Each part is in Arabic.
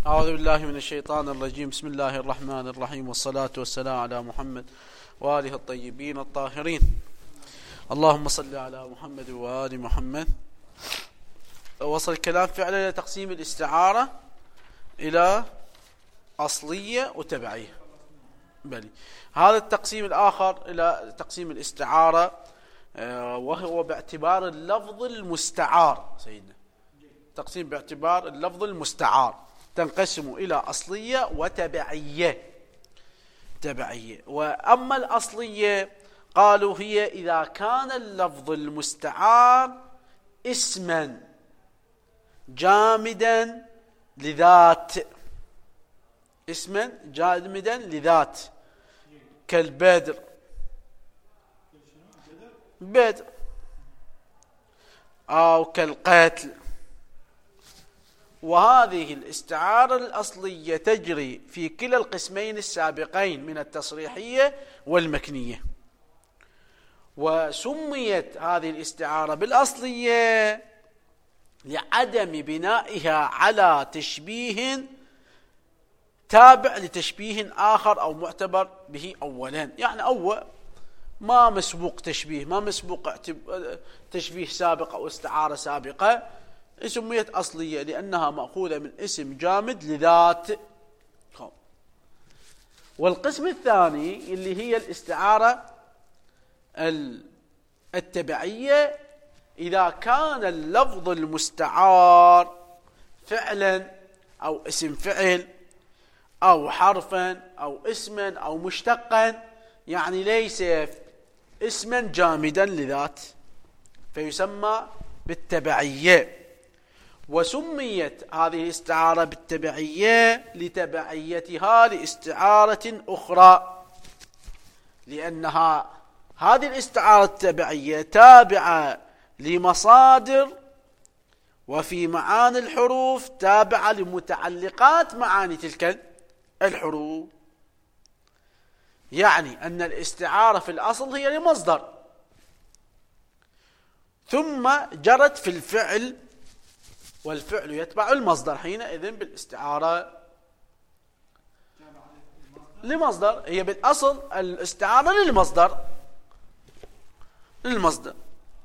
أعوذ بالله من الشيطان الرجيم. بسم الله الرحمن الرحيم، والصلاة والسلام على محمد وآله الطيبين الطاهرين. اللهم صل على محمد وآل محمد. وصل الكلام فعلا إلى تقسيم الاستعارة إلى أصلية وتبعية. بلي هذا التقسيم الآخر إلى تقسيم الاستعارة، وهو باعتبار اللفظ المستعار. سيدنا تقسيم باعتبار اللفظ المستعار، تنقسم إلى أصلية وتبعية. وأما الأصلية قالوا هي إذا كان اللفظ المستعار اسما جامدا لذات، اسما جامدا لذات كالبدر، بدر، أو كالقتل. وهذه الاستعارة الأصلية تجري في كلا القسمين السابقين من التصريحية والمكنية. وسميت هذه الاستعارة بالأصلية لعدم بنائها على تشبيه تابع لتشبيه آخر أو معتبر به أولا. يعني أول ما مسبوق تشبيه، ما مسبوق تشبيه سابق أو استعارة سابقة، سميت أصلية لأنها مأخوذة من اسم جامد لذات. والقسم الثاني اللي هي الاستعارة التبعية، إذا كان اللفظ المستعار فعلا أو اسم فعل أو حرفا أو اسما أو مشتقا، يعني ليس اسما جامدا لذات، فيسمى بالتبعية. وسميت هذه الاستعارة بالتبعية لتبعيتها لاستعارة أخرى، لأنها هذه الاستعارة التبعية تابعة لمصادر وفي معاني الحروف تابعة لمتعلقات معاني تلك الحروف. يعني أن الاستعارة في الأصل هي لمصدر، ثم جرت في الفعل، والفعل يتبع المصدر، حينئذ بالاستعارة لمصدر. هي بالأصل الاستعارة للمصدر.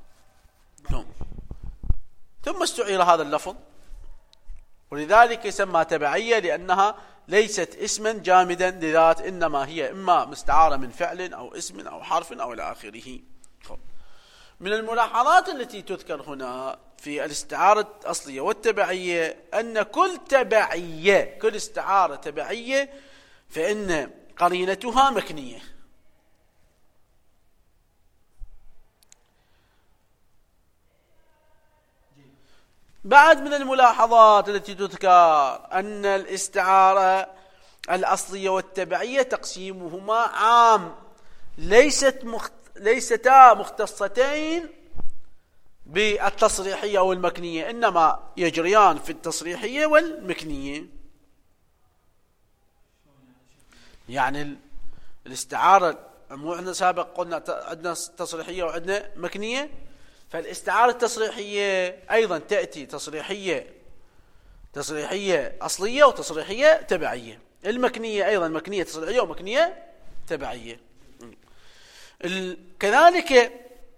ثم استعير هذا اللفظ، ولذلك يسمى تبعية لأنها ليست اسما جامدا لذات، إنما هي إما مستعارة من فعل أو اسم أو حرف أو إلى آخره. من الملاحظات التي تذكر هنا في الاستعارة الأصلية والتبعية أن كل استعارة تبعية فإن قرينتها مكنية. بعد من الملاحظات التي تذكر أن الاستعارة الأصلية والتبعية تقسيمهما عام، ليستا مختصتين بالتصريحية والمكنية، إنما يجريان في التصريحية والمكنية. يعني الاستعارة مو عندنا سابق قلنا عندنا تصريحية وعندنا مكنية، فالاستعارة التصريحية أيضا تأتي تصريحية أصلية وتصريحية تبعية. المكنية أيضا مكنية تصريحية ومكنية تبعية. كذلك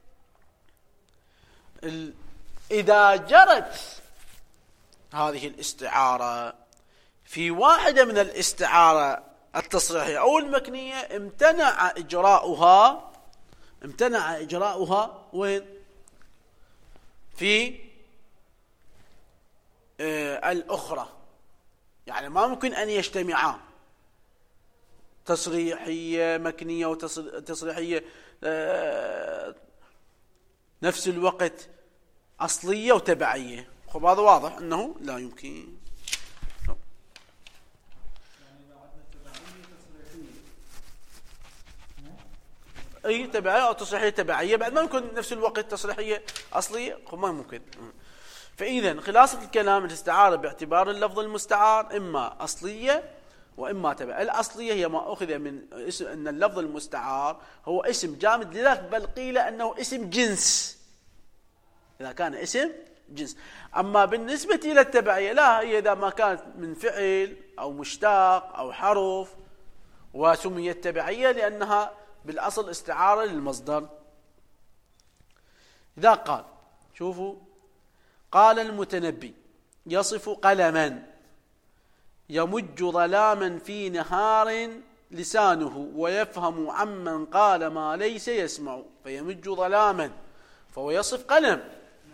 إذا جرت هذه الاستعارة في واحدة من الاستعارة التصريحية أو المكنية امتنع إجراؤها وين؟ في الأخرى. يعني ما ممكن أن يجتمعان، تصريحية مكنية وتصريحية نفس الوقت أصلية وتبعية. خب هذا واضح أنه لا يمكن. أي تبعية أو تصريحية تبعية بعد ما يمكن نفس الوقت تصريحية أصلية، خب ما ممكن. فإذا خلاصة الكلام الاستعارة باعتبار اللفظ المستعار إما أصلية وإما تبعية. الأصلية هي ما أخذ من اسم أن اللفظ المستعار هو اسم جامد لذات، بل قيل أنه اسم جنس. إذا كان اسم جنس. أما بالنسبة إلى التبعية لا، هي إذا ما كانت من فعل أو مشتق أو حرف وسميت تبعية لأنها بالأصل استعارة للمصدر. إذا قال شوفوا قال المتنبي يصف قلما يمج ظلاما في نهار لسانه ويفهم عمن قال ما ليس يسمع، فيمج ظلاما فهو يصف قلم.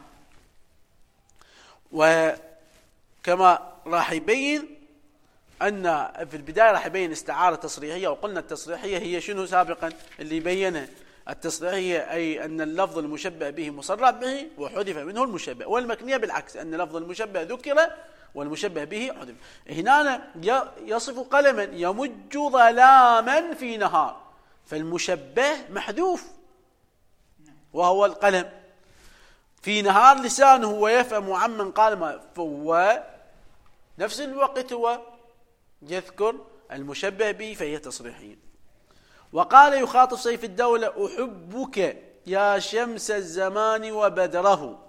وكما راح يبين أن في البداية راح يبين استعارة تصريحية، وقلنا التصريحية هي شنو سابقا اللي بينه التصريحية، أي أن اللفظ المشبه به مصرح به وحذف منه المشبه، والمكنية بالعكس أن لفظ المشبه ذكر والمشبه به حذف. هنا يصف قلما يمج ظلاما في نهار، فالمشبه محذوف وهو القلم، في نهار لسانه ويفهم عمن قال ما، فهو نفس الوقت هو يذكر المشبه به فهي تصريحية. وقال يخاطب سيف الدولة أحبك يا شمس الزمان وبدره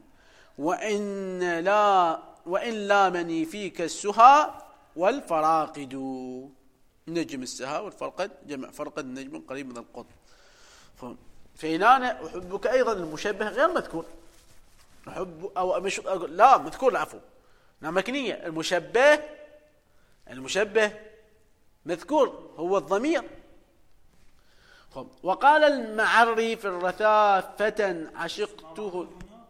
وإن لامني فيك السهى والفراقد. نجم السهى والفرقد جمع فرقد، نجم قريب من القطب. فهنا أحبك أيضا المشبه غير مذكور، أحب أو مش لا مذكور العفو مكنية، المشبه مذكور هو الضمير. وقال المعري في الرثاء فتى عشقته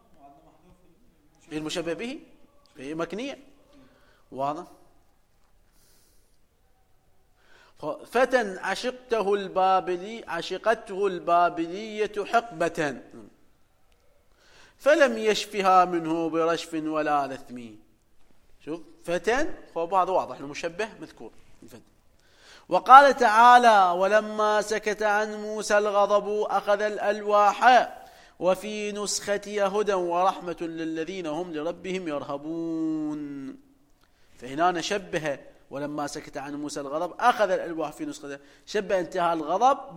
المشبه به هي مكنية واضح. فتى عشقته البابلية حقبة فلم يشفها منه برشف ولا لثم. شوف فتى هذا واضح المشبه مذكور. وقال تعالى ولما سكت عن موسى الغضب أخذ الألواح وفي نسختها هدى ورحمة للذين هم لربهم يرهبون. فهنا نشبه ولما سكت عن موسى الغضب أخذ الألواح في نسختها، شبه انتهى الغضب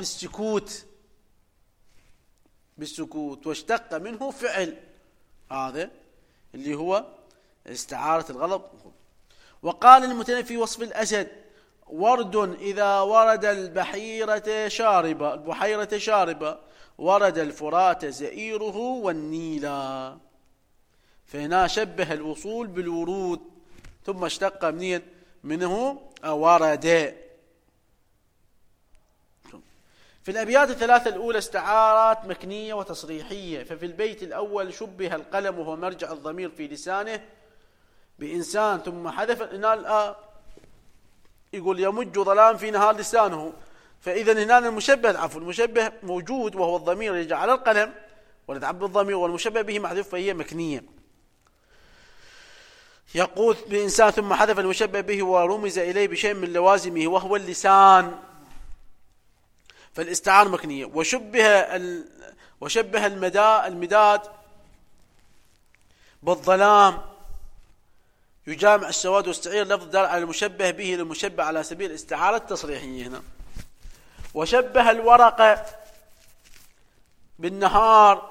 بالسكوت واشتق منه فعل، هذا اللي هو استعارة الغضب. وقال المتنبي في وصف الأسد ورد إذا ورد البحيرة شاربة ورد الفرات زئيره والنيلا. فهنا شبه الوصول بالورود ثم اشتق منه ورد. في الأبيات الثلاثة الأولى استعارات مكنية وتصريحية. ففي البيت الأول شبه القلم وهو مرجع الضمير في لسانه بإنسان ثم حذف يقول يمج ظلام في نهار لسانه، فإذا هنا المشبه موجود وهو الضمير يجعل على القلم ولتعب الضمير والمشبه به محذوف فهي مكنية. يقول بإنسان ثم حذف المشبه به ورمز إليه بشيء من لوازمه وهو اللسان، فالاستعارة مكنية. وشبه المداد بالظلام يجامع السواد واستعير لفظ دال على المشبه به للمشبه على سبيل الاستعارة التصريحية هنا. وشبه الورقة بالنهار،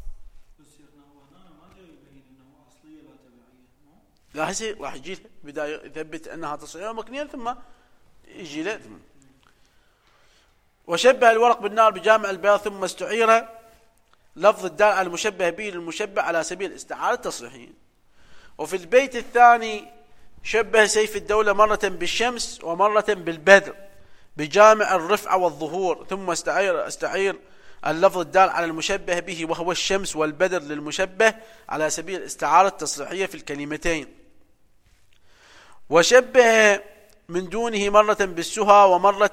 لا هسي راح يجي بداية يثبت أنها تصريحية ومكنية ثم يجي له. وشبه الورق بالنار بجامع البياض ثم استعير لفظ الدال على المشبه به للمشبه على سبيل الاستعارة التصريحية. وفي البيت الثاني شبه سيف الدولة مرة بالشمس ومرة بالبدر بجامع الرفع والظهور ثم استعير اللفظ الدال على المشبه به وهو الشمس والبدر للمشبه على سبيل الاستعارة التصريحية في الكلمتين. وشبه من دونه مرة بالسهى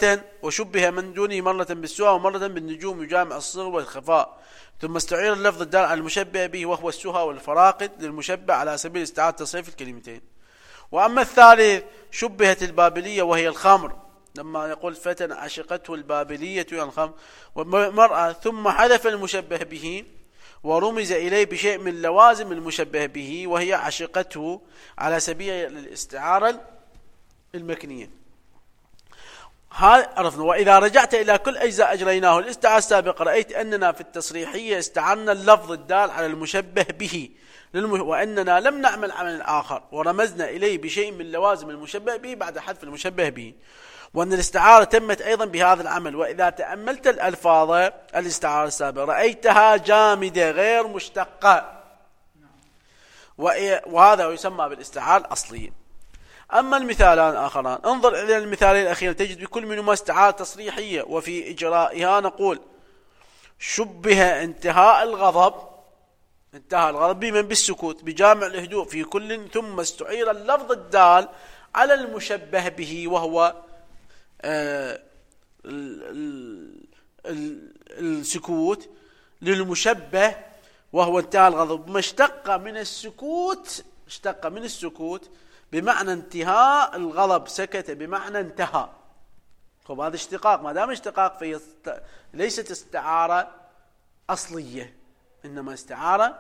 ومرة بالنجوم يجامع الصغر والخفاء ثم استعير اللفظ الدال على المشبه به وهو السهى والفراقد للمشبه على سبيل استعارة التصريح في الكلمتين. وأما الثالث شبهت البابلية وهي الخمر لما يقول فتى عشقته البابلية الخمر ومرأة ثم حذف المشبه به ورمز إليه بشيء من لوازم المشبه به وهي عشقته على سبيل الاستعارة المكنية. هذا عرفنا. وإذا رجعت إلى كل أجزاء أجريناه الاستعارة السابقة رأيت أننا في التصريحية استعرنا اللفظ الدال على المشبه به وأننا لم نعمل عملا آخر ورمزنا إليه بشيء من لوازم المشبه به بعد حذف المشبه به، وأن الاستعارة تمت أيضا بهذا العمل. وإذا تأملت الألفاظ الاستعارة السابقة رأيتها جامدة غير مشتقة، وهذا يسمى بالاستعارة الأصلية. أما المثالان الآخران، انظر إلى المثالين الأخيرين تجد بكل منهما استعارة تصريحية، وفي إجرائها نقول شبه انتهى الغضب بمن؟ بالسكوت بجامع الهدوء في كل، ثم استعير اللفظ الدال على المشبه به وهو السكوت للمشبه وهو انتهى الغضب، ما اشتق من السكوت بمعنى انتهاء الغضب، سكت بمعنى انتهى. طب هذا اشتقاق، ما دام اشتقاق فهي ليست استعارة أصلية، إنما استعارة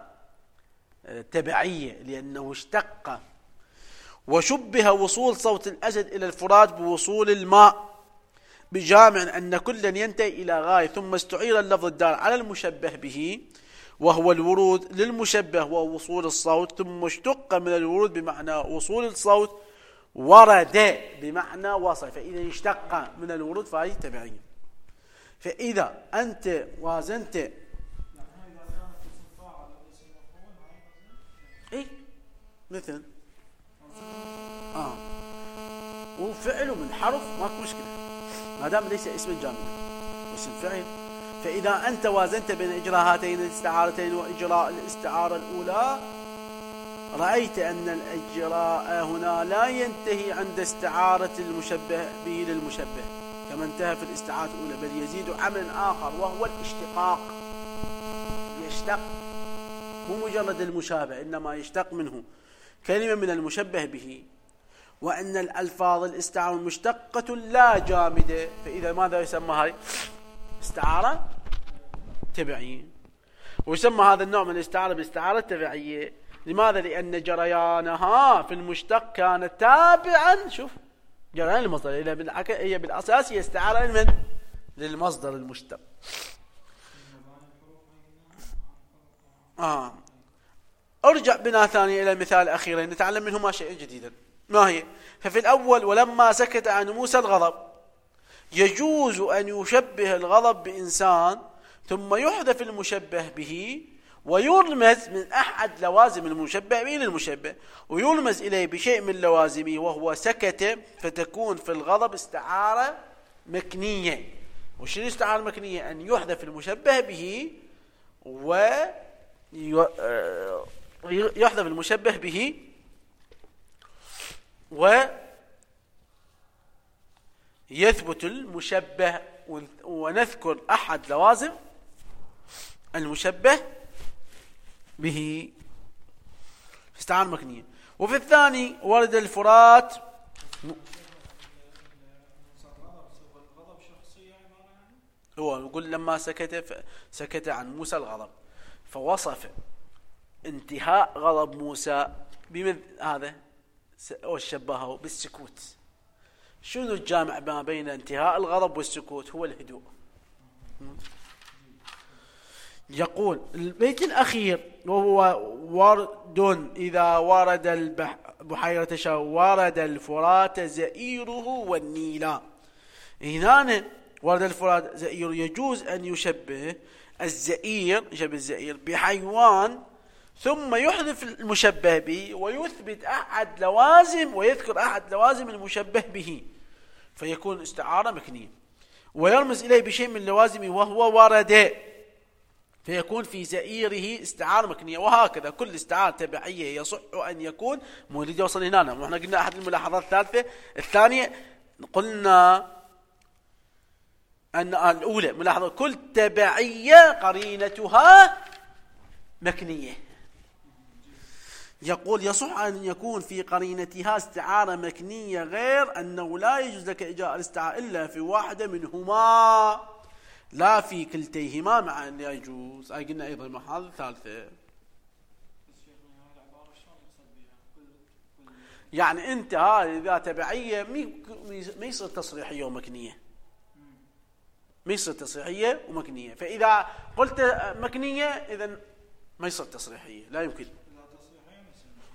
تبعية لأنه اشتق. وشبه وصول صوت الأسد إلى الفرات بوصول الماء بجامع أن كلا ينتهي إلى غاية، ثم استعير اللفظ الدال على المشبه به وهو الورود للمشبه ووصول الصوت، ثم اشتق من الورود بمعنى وصول الصوت، ورد بمعنى وصل، فإذا اشتق من الورود فهي تبعية. فإذا أنت وازنت إيه مثل وفعل من حرف ماكو مشكلة ما دام ليس اسم جامد واسم فعل. فإذا أنت وازنت بين إجراء هاتين الاستعارتين وإجراء الاستعارة الأولى رأيت أن الإجراء هنا لا ينتهي عند استعارة المشبه به للمشبه كما انتهى في الاستعارة الأولى، بل يزيد عمل آخر وهو الاشتقاق. يشتق مو مجرد المشابه، إنما يشتق منه كلمة من المشبه به. وأن الألفاظ الاستعارة مشتقة لا جامدة، فإذا ماذا يسمى هاي؟ استعارة تبعية. ويسمى هذا النوع من الاستعارة بالاستعارة التبعية. لماذا؟ لأن جريانها في المشتق كان تابعا، شوف جريان المصدر، هي بالأساس هي استعارة من؟ للمصدر المشتق. ارجع بنا ثانيا إلى المثال الأخير نتعلم منهما شيئا جديدا. ما هي؟ ففي الأول ولما سكت عن موسى الغضب، يجوز أن يشبه الغضب بإنسان ثم يحذف المشبه به ويرمز من أحد لوازم المشبه به للمشبه، ويرمز إليه بشيء من لوازمه وهو سكت، فتكون في الغضب استعارة مكنية. وش الاستعارة المكنية؟ أن يحذف المشبه به ويحذف المشبه به ويثبت المشبه، ونذكر أحد لوازم المشبه به استعارة مكنية. وفي الثاني ورد الفرات هو يقول لما سكت عن موسى الغضب، فوصف انتهاء غضب موسى بمثل هذا وشبهه بالسكوت. شنو الجامع ما بين انتهاء الغضب والسكوت؟ هو الهدوء. يقول البيت الأخير وهو ورد إذا ورد البحيرة ورد الفرات زئيره والنيل. هنا ورد الفرات زئيره، يجوز أن يشبه الزئير بحيوان ثم يحذف المشبه به ويثبت أحد لوازم ويذكر أحد لوازم المشبه به، فيكون استعارة مكنية. ويرمز إليه بشيء من لوازمه وهو ورد، فيكون في زئيره استعارة مكنية. وهكذا كل استعارة تبعية يصح أن يكون مولد. وصل هنا وإحنا قلنا أحد الملاحظات الثالثة الثانية، قلنا أن الأولى ملاحظة كل تبعية قرينتها مكنية. يقول يصح أن يكون في قرينتها استعارة مكنية، غير أنه لا يجوز لك إجراء الاستعارة إلا في واحدة منهما لا في كلتيهما، مع أن يجوز. قلنا أيضا الملاحظة الثالثة، يعني أنت هذه إذا تبعية ما يصير تصريحية ومكنية، ما يصير تصريحية ومكنية. فإذا قلت مكنية إذن ما يصير تصريحية، لا يمكن.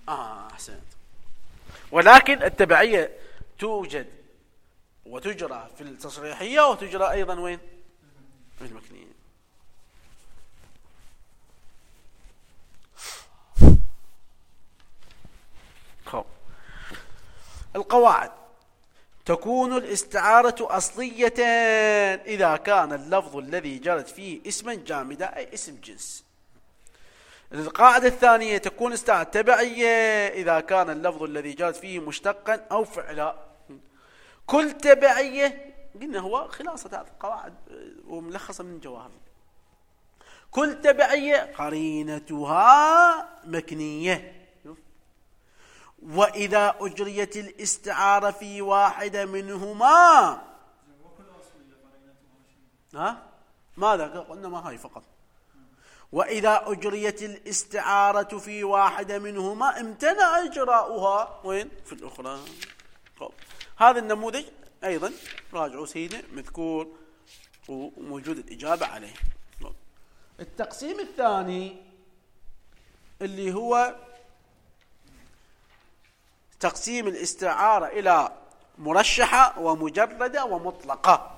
أحسنت. ولكن التبعية توجد وتجرى في التصريحية وتجرى أيضا وين؟ في المكنية. القواعد: تكون الاستعارة أصلية إذا كان اللفظ الذي جرت فيه اسما جامدا أي اسم جنس. القاعدة الثانية: تكون استعارة تبعية إذا كان اللفظ الذي جرت فيه مشتقا أو فعلا. كل تبعية قلنا هو خلاصة هذه القواعد وملخصة من جواهر. كل تبعية قرينتها مكنية. وإذا أجريت الاستعارة في واحدة منهما ماذا قلنا؟ ما هاي فقط. وإذا أجريت الاستعارة في واحدة منهما امتنع إجراؤها وين؟ في الأخرى. هذا النموذج أيضا راجعوا سيدنا مذكور وموجود الإجابة عليه. التقسيم الثاني اللي هو تقسيم الاستعارة إلى مرشحة ومجردة ومطلقة.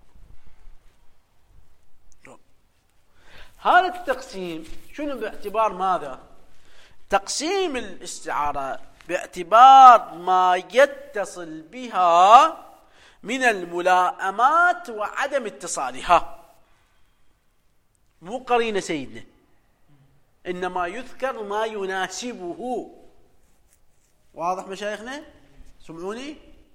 هذا التقسيم شنو باعتبار ماذا؟ تقسيم الاستعارة باعتبار ما يتصل بها من الملائمات وعدم اتصالها. مو قرينة سيدنا، إنما يذكر ما يناسبه. واضح مشايخنا؟ سمعوني؟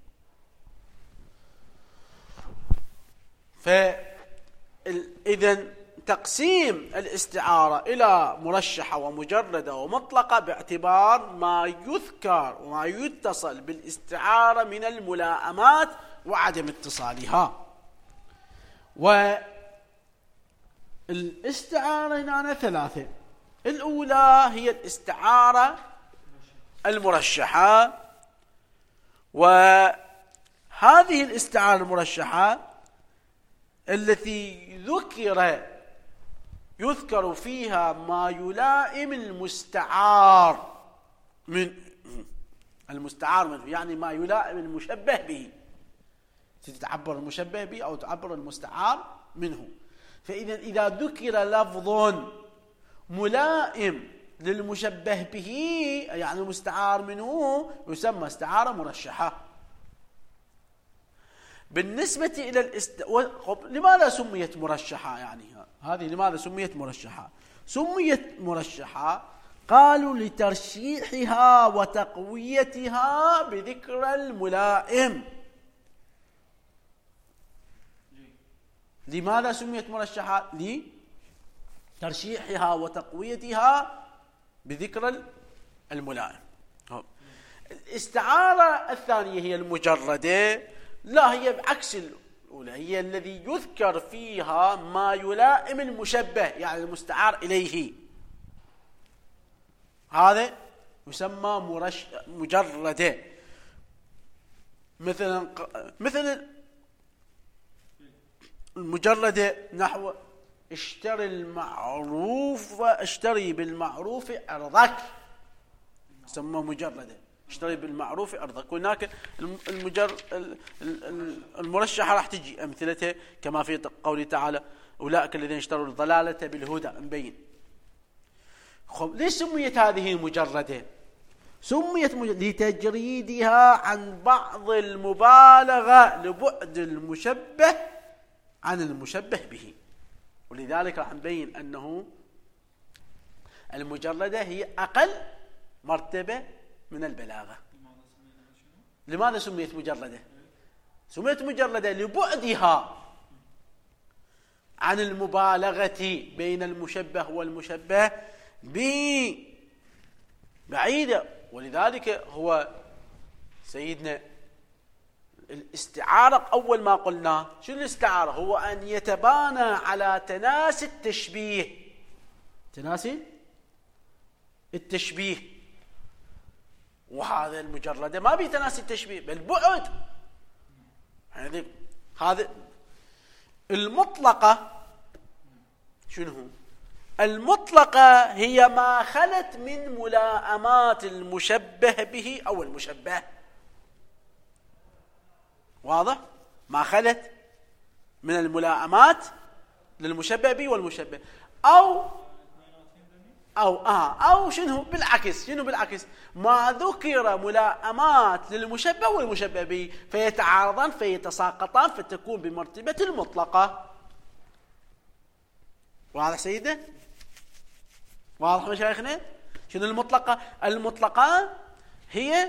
فإذن تقسيم الاستعارة إلى مرشحة ومجردة ومطلقة باعتبار ما يذكر وما يتصل بالاستعارة من الملائمات وعدم اتصالها. والاستعارة هنا ثلاثة. الأولى هي الاستعارة المرشحة، وهذه الاستعارة المرشحة التي يذكر فيها ما يلائم المستعار منه، يعني ما يلائم المشبه به. تتعبر المشبه به أو تعبر المستعار منه. فإذا ذكر لفظ ملائم للمشبه به يعني المستعار منه يسمى استعارة مرشحة. بالنسبة إلى لماذا سميت مرشحة؟ يعني هذه لماذا سميت مرشحة؟ سميت مرشحة قالوا لترشيحها وتقويتها بذكر الملائم. لماذا سميت مرشحة؟ لترشيحها وتقويتها بذكر الملائم. الاستعارة الثانية هي المجردة، لا هي بعكس الأولى، هي الذي يذكر فيها ما يلائم المشبه يعني المستعار إليه. هذا يسمى مجردة. مثل المجردة نحو اشتري بالمعروف أرضك، يسمى مجردة. اشتري بالمعروف أرضك. هناك المرشحة راح تجي أمثلتها كما في قوله تعالى أولئك الذين اشتروا الضلالة بالهدى. مبين. ليش سميت هذه مجردة؟ سميت لتجريدها عن بعض المبالغة لبعد المشبه عن المشبه به. ولذلك راح نبين أنه المجردة هي أقل مرتبة من البلاغة. لماذا سميت مجردة؟ سميت مجردة لبعدها عن المبالغة بين المشبه والمشبه به، بعيدة. ولذلك هو سيدنا الاستعارة أول ما قلنا شو الاستعارة؟ هو أن يتبانى على تناسي التشبيه. تناسي التشبيه. وهذا المجردة ما بيتناسي التشبيه بل بعد. هذا المطلقة شنو؟ المطلقة هي ما خلت من ملائمات المشبه به أو المشبه. واضح؟ ما خلت من الملائمات للمشبه به والمشبه أو شنو بالعكس ما ذكر ملائمات للمشبه والمشبه به فيتعارضان فيتساقطان فتكون بمرتبة المطلقة. واضح سيدنا؟ واضح مشايخنا؟ شنو المطلقة؟ المطلقة هي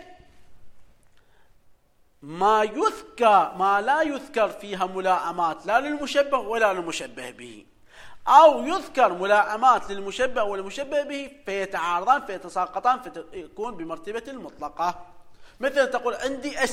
ما لا يذكر فيها ملائمات لا للمشبه ولا للمشبه به، أو يذكر ملائمات للمشبه والمشبه به فيتعارضان فيتساقطان فيكون بمرتبة المطلقة. مثل تقول عندي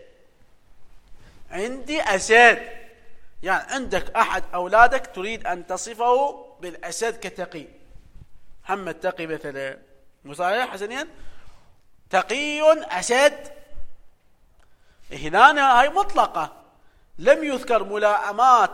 أسد، يعني عندك أحد أولادك تريد أن تصفه بالأسد كتقي، محمد تقي مثلا، مصالح حسنين تقي أسد، هنا هاي مطلقة، لم يذكر ملائمات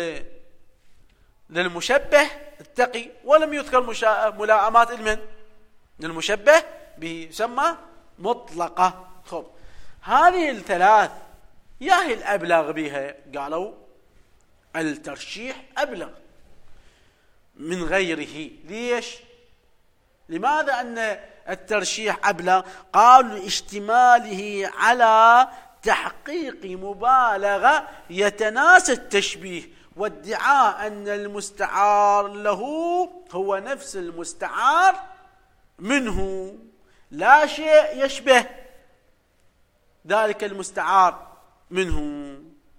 للمشبه التقي ولم يذكر ملائمات للمشبه بيسمى مطلقة. خب هذه الثلاث ياهي الأبلغ بها، قالوا الترشيح أبلغ من غيره. ليش؟ لماذا أن الترشيح أبلغ؟ قالوا لاشتماله على تحقيق مبالغة يتناسى التشبيه، وادعاء أن المستعار له هو نفس المستعار منه، لا شيء يشبه ذلك المستعار منه،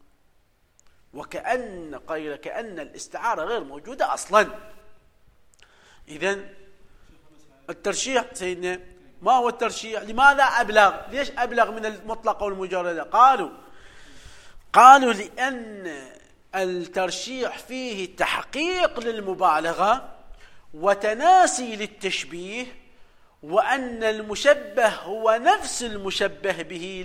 كأن الاستعارة غير موجودة أصلا. إذن الترشيح سيدنا ما هو الترشيح؟ لماذا أبلغ؟ ليش أبلغ من المطلقة والمجردة؟ قالوا لأن الترشيح فيه تحقيق للمبالغة وتناسي للتشبيه، وأن المشبه هو نفس المشبه به،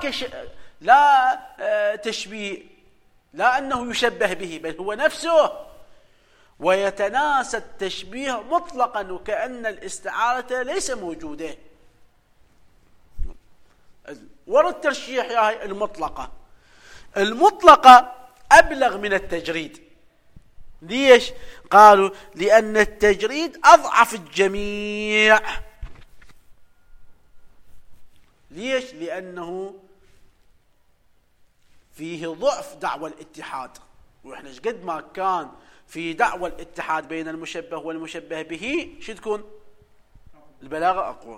لا تشبيه، لا أنه يشبه به بل هو نفسه، ويتناسى التشبيه مطلقا وكأن الاستعارة ليس موجودة. ورد الترشيح يا هي المطلقة أبلغ من التجريد. ليش؟ قالوا لأن التجريد أضعف الجميع. ليش؟ لأنه فيه ضعف دعوى الاتحاد، وإحنا قد ما كان في دعوى الاتحاد بين المشبه والمشبه به شو تكون البلاغة أقوى.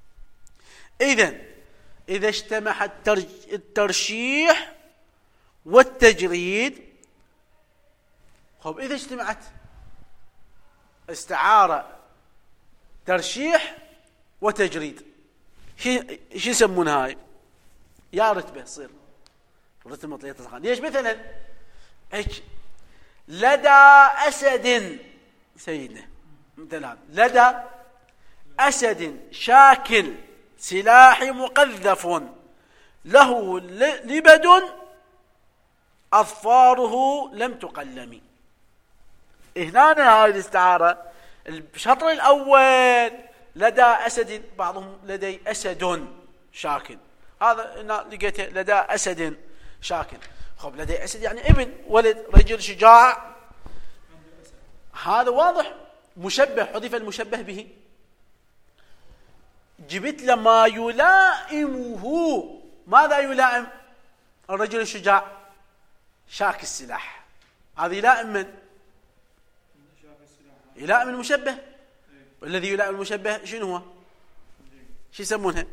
إذا اجتمع الترشيح والتجريد، خب إذا اجتمعت استعارة ترشيح وتجريد شو يسمونها هاي؟ يا رتبة تصير رتبة مطلقة. ليش؟ مثلا لدى أسد سيدنا، مثلا لدى أسد شاكل سلاح مقذف له لبد أظفاره لم تقلم. هنا هاي الاستعارة الشطر الأول لدى أسد، بعضهم لدي أسد شاكل، هذا لقيته لدى أسد شاكل. خب لدي أسد يعني ابن ولد رجل شجاع، هذا واضح مشبه، حذف المشبه به، جبت لما يلائمه. ماذا يلائم الرجل الشجاع؟ شاك السلاح، هذا يلائم من؟ يلائم المشبه. والذي يلائم المشبه شنو هو؟ شو يسمونها؟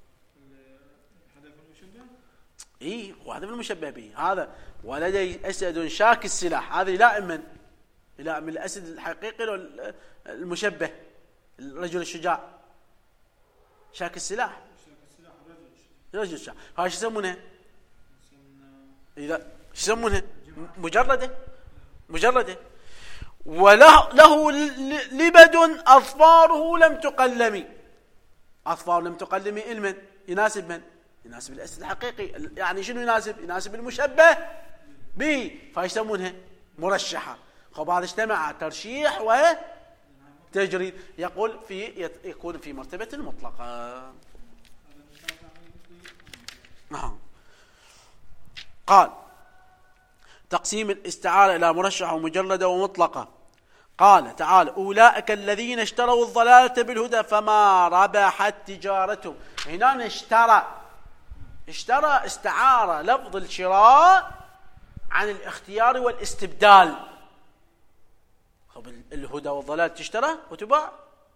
اي وهذا من المشبه به، هذا ولدي أسد شاك السلاح، هذا يلائم من؟ يلائم الأسد الحقيقي المشبه الرجل الشجاع شاك السلاح، رجل الشجاع. هاي شو يسمونها؟ إذا شو يسمونها؟ مجردة. وله لبد أظفاره لم تقلم. أظفار لم تقلم المن يناسب من؟ يناسب الأسد الحقيقي. يعني شنو يناسب؟ يناسب المشبه به، فيسمونها مرشحة. خب هذا اجتمع ترشيح تجريد، يقول يكون في مرتبة المطلقة. قال تقسيم الاستعارة إلى مرشحة ومجردة ومطلقة. قال تعالى أولئك الذين اشتروا الضلالة بالهدى فما ربحت تجارتهم. هنا اشترى استعارة لفظ الشراء عن الاختيار والاستبدال. الهدى والضلال تشترى وتباع،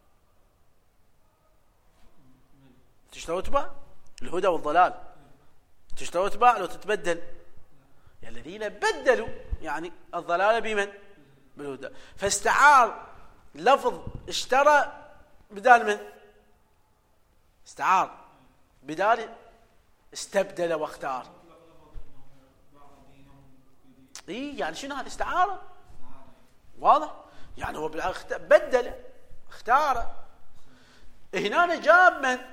الهدى والضلال تشترى وتباع لو تتبدل. يعني الذين بدلوا يعني الضلال بمن؟ بالهدى. فاستعار لفظ اشترى بدال من؟ استعار بدال استبدل واختار. يعني شنو هذا؟ استعارة. واضح؟ يعني هو بدل اختار. هنا جاب من؟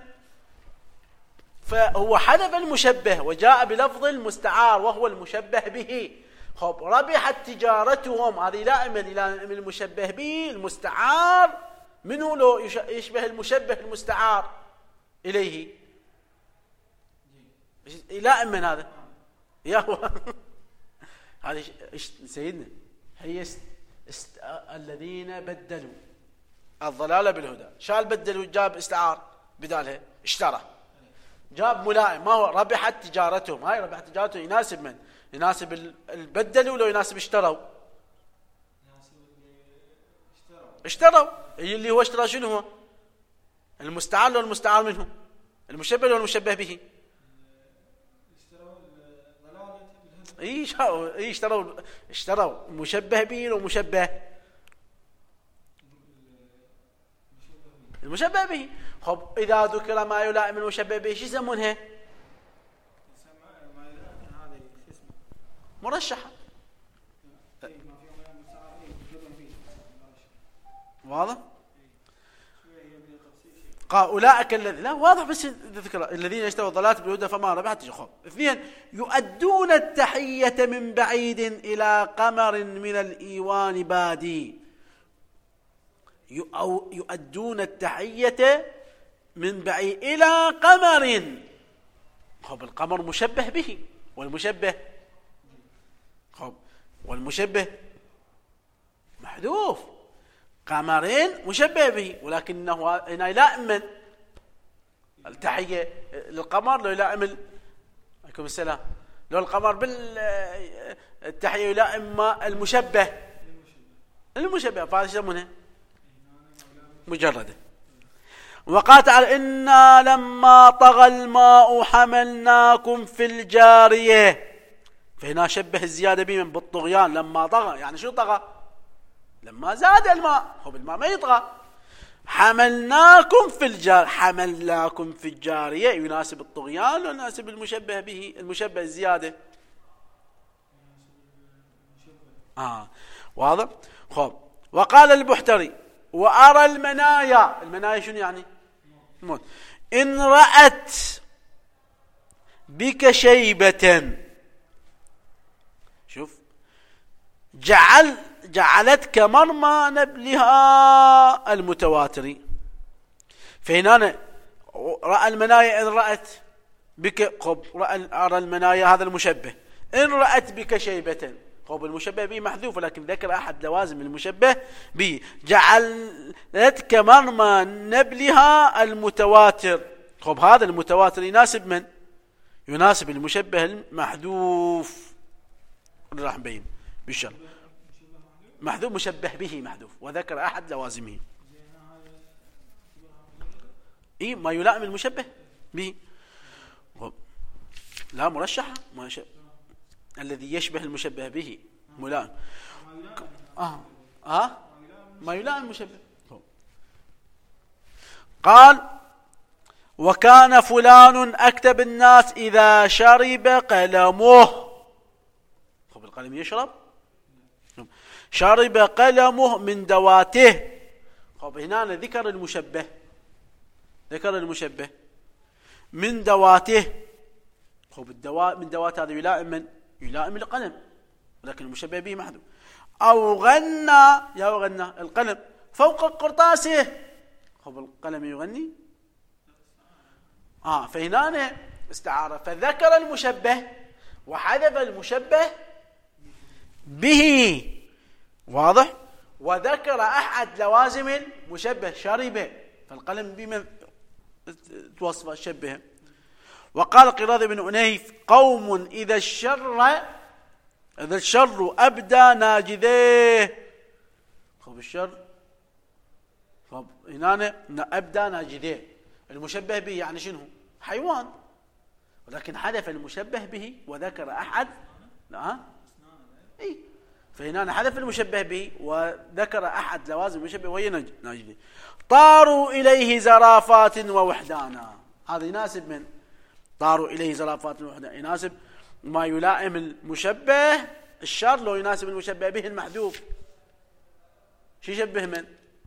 فهو حذف المشبه وجاء بلفظ المستعار وهو المشبه به. خب ربحت تجارتهم، هذه دائما الى المشبه به المستعار منه لو يشبه المشبه المستعار اليه. لا من هذا يا هو هذه سيدنا هي الذين بدلوا الضلالة بالهدى. شال بدلوا؟ جاب استعار بدالها اشترى، جاب ملائم. ما هو ربحت تجارتهم؟ هاي ربحت تجارتهم يناسب من؟ يناسب البدلوا لو يناسب اشتروا؟ اشتروا اللي هو اشترى شنو هو؟ المستعار لو المستعار منه؟ المشبه لو المشبه به؟ اشتروا مشبه به لو مشبه المشبه به. خب اذا ذكر ما يلائم المشبه به شو يسمونها؟ مرشحة. واضح؟ قال أولئك الذين، لا واضح بس ذكر الذين اشتروا الضلالة بالهدى فما ربحت تجارتهم. اثنين يؤدون التحية من بعيد إلى قمر من الإيوان بادي. يؤدون التحية من بعيد إلى قمر. خب القمر مشبه به والمشبه والمشبه محذوف. قمرين مشبه به ولكنه هنا يلائم التحية للقمر لو يلائم عليكم السلام لو القمر بالتحية يلائم المشبه فهذا يسمونه مجردة. وقال تعالى إنا لما طغى الماء حملناكم في الجارية. فهنا شبه الزيادة بمن؟ بالطغيان. لما طغى يعني شو طغى؟ لما زاد الماء. هو بالماء ما يطغى. حملناكم في الجارية يناسب الطغيان ويناسب المشبه به المشبه الزيادة. واضح؟ خب وقال البحتري وأرى المنايا شنو يعني؟ موت. إن رأت بك شيبة، شوف جعلتك مرمى نبلها المتواتر. فهنا رأى المنايا إن رأت بك. أرى المنايا هذا المشبه. إن رأت بك شيبة، المشبه به محذوف ولكن ذكر أحد لوازم المشبه به. جعلتك مرمى نبلها المتواتر. هذا المتواتر يناسب من؟ يناسب المشبه المحذوف. راح نبين بالشرح. محذوف مشبه به محذوف وذكر أحد لوازمه. ما يلائم المشبه به. لا مرشحة الذي يشبه المشبه به ملائم. ما يلائم المشبه. قال وكان فلان أكتب الناس إذا شرب قلمه. القلم يشرب. شرب قلمه من دواته. هنا ذكر المشبه من دواته. الدواء من دوات هذا يلائم من؟ يلائم القلم ولكن المشبه به محذوف. أو غنى القلم فوق قرطاسه. خب القلم يغني فهنا استعارة، فذكر المشبه وحذف المشبه به، واضح، وذكر أحد لوازم المشبه، شرب، فالقلم بما توصف شبه. وقال قراد بن أنيف: قوم إذا الشر أبدى ناجذيه. خب الشر، خب هنا أبدى ناجذيه، المشبه به يعني شنو؟ حيوان، ولكن حذف المشبه به وذكر أحد. فهنا حذف المشبه به وذكر أحد لوازم المشبه وهي ناجذيه. طاروا إليه زرافات ووحدانا، هذا يناسب من طاروا إليه زرافات ووحدانا، يناسب ما يلائم المشبه الشر، لو يناسب المشبه به المحذوف شو يشبه من؟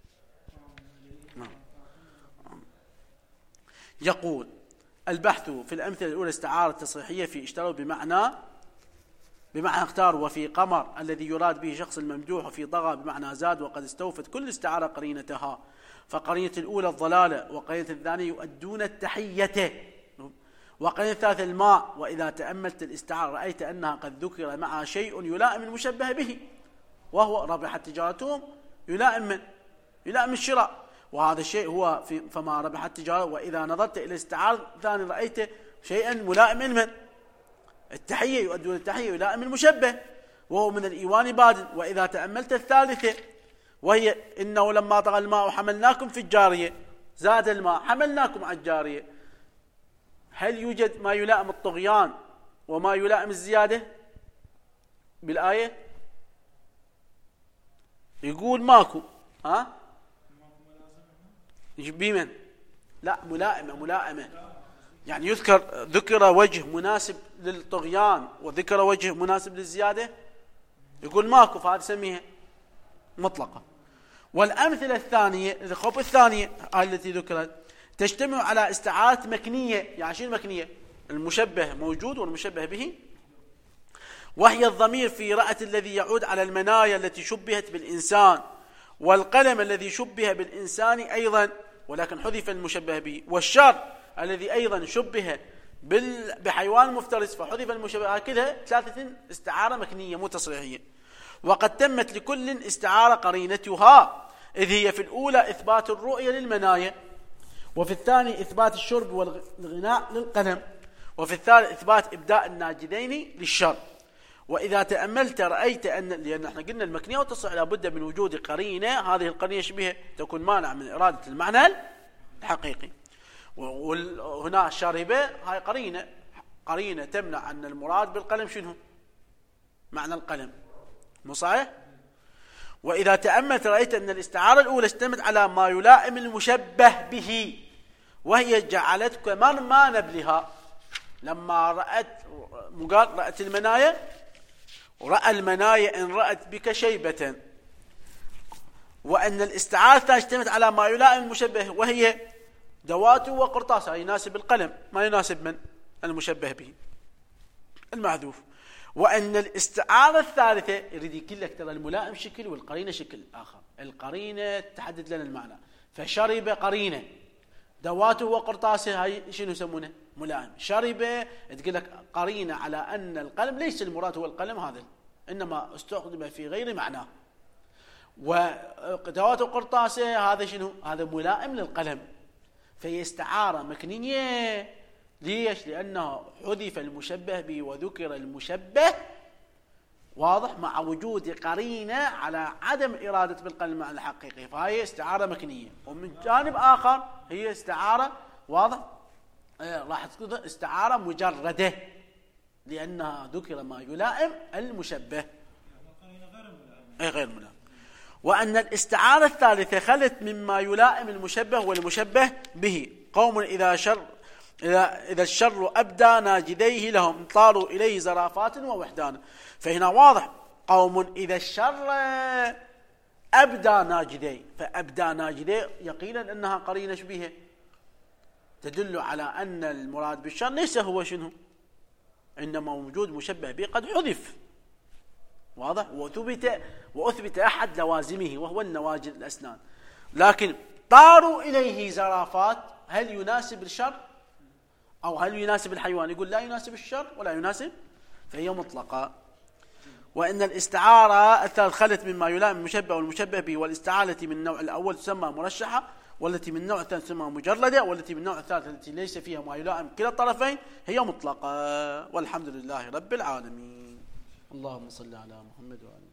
يقول: البحث في الأمثلة الأولى استعارة تصريحية في اشتروا بمعنى اختار، وفي قمر الذي يراد به شخص الممدوح، وفي طغى بمعنى زاد، وقد استوفت كل استعارة قرينتها، فقرينة الأولى الضلالة، وقرينة الثانية يؤدون التحية، وقرينة الثالثة الماء. وإذا تأملت الاستعارة رأيت أنها قد ذكر معها شيء يلائم المشبه به، وهو ربحت تجارتهم، يلائم الشراء، وهذا الشيء هو فما ربحت تجارة. وإذا نظرت إلى الاستعارة الثاني رأيت شيئا ملائم من التحية، يؤدون التحية، يلائم المشبه، وهو من الإيوان باد. وإذا تأملت الثالثة وهي إنه لما طغى الماء حملناكم في الجارية، زاد الماء حملناكم على الجارية، هل يوجد ما يلائم الطغيان وما يلائم الزيادة بالآية؟ يقول ماكو. بمن؟ لا، ملائمة يعني ذكر وجه مناسب للطغيان وذكر وجه مناسب للزيادة، يقول ماكو، فهذا سميها مطلقة. والأمثلة الثانية، الخوف الثانية التي ذكرت تجتمع على استعارة مكنية. يعني شو المكنية؟ المشبه موجود والمشبه به، وهي الضمير في رأت الذي يعود على المنايا التي شبهت بالإنسان، والقلم الذي شبه بالإنسان أيضا ولكن حذف المشبه به، والشر الذي أيضا شبه بحيوان مفترس فحذف المشبه. هكذا ثلاثة استعارة مكنية مو تصريحية. وقد تمت لكل استعارة قرينتها، إذ هي في الأولى إثبات الرؤية للمنايا، وفي الثاني إثبات الشرب والغناء للقلم، وفي الثالث إثبات إبداء الناجذين للشر. وإذا تأملت رأيت أن، لأن احنا قلنا المكنية والتصريح لابد من وجود قرينة، هذه القرينة شبه تكون مانع من إرادة المعنى الحقيقي. وهنا الشاربة هاي قرينة تمنع أن المراد بالقلم شنو؟ معنى القلم، مو صحيح؟ وإذا تأملت رأيت أن الاستعارة الأولى اشتملت على ما يلائم المشبه به، وهي جعلتك مرمى نبلها. لما رأت المنايا، ورأى المنايا إن رأت بك شيبة. وأن الاستعارة الثانية اشتملت على ما يلائم المشبه، وهي دواته وقرطاسه، يناسب القلم ما يناسب من المشبه به المحذوف. وأن الاستعارة الثالثة يريد يكلك ترى الملائم شكل والقرينة شكل آخر. القرينة تحدد لنا المعنى، فشرب قرينة، دواته وقرطاسه هاي شنو يسمونه؟ ملائم. شرب تقول لك قرينة على أن القلم ليس المراد هو القلم هذا، إنما استخدم في غير معناه. ودواته وقرطاسه هذا شنو؟ هذا ملائم للقلم، فهي استعارة مكنية. ليش؟ لأنه حذف المشبه به وذكر المشبه، واضح، مع وجود قرينة على عدم إرادة بالقلم معنى الحقيقي، فهي استعارة مكنية. ومن جانب آخر هي استعارة، واضح، راح تكون استعارة مجردة لأنها ذكر ما يلائم المشبه غير ملائم. وأن الاستعارة الثالثة خلت مما يلائم المشبه والمشبه به. قوم إذا الشر أبدى ناجذيه لهم طاروا إليه زرافات ووحدانا. فهنا واضح قوم إذا الشر أبدى ناجذيه، فأبدى ناجذيه يقينا أنها قرينة شبيهة تدل على أن المراد بالشر ليس هو شنو، إنما وجود مشبه به قد حذف، واضح، وأثبت أحد لوازمه وهو النواجذ الأسنان. لكن طاروا إليه زرافات، هل يناسب الشر أو هل يناسب الحيوان؟ يقول لا يناسب الشر ولا يناسب، فهي مطلقة. وإن الاستعارة الثالث خلت مما يلائم المشبه والمشبه به، والاستعارة التي من النوع الأول تسمى مرشحة، والتي من النوع الثاني تسمى مجردة، والتي من النوع الثالث التي ليس فيها ما يلائم كلا الطرفين هي مطلقة. والحمد لله رب العالمين. اللهم صل على محمد وعلى